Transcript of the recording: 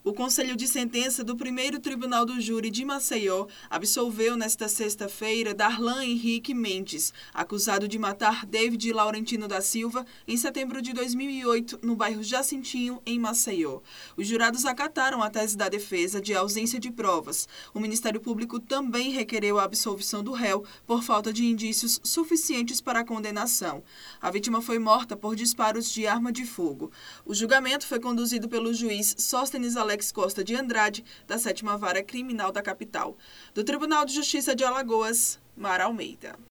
O Conselho de Sentença do Primeiro Tribunal do Júri de Maceió absolveu nesta sexta-feira Darlan Henrique Mendes, acusado de matar David Laurentino da Silva em setembro de 2008, no bairro Jacintinho, em Maceió. Os jurados acataram a tese da defesa de ausência de provas. O Ministério Público também requereu a absolvição do réu por falta de indícios suficientes para a condenação. A vítima foi morta por disparos de arma de fogo. O julgamento foi conduzido pelo juiz Sóstenes Alex Costa de Andrade, da 7ª Vara Criminal da capital. Do Tribunal de Justiça de Alagoas, Mara Almeida.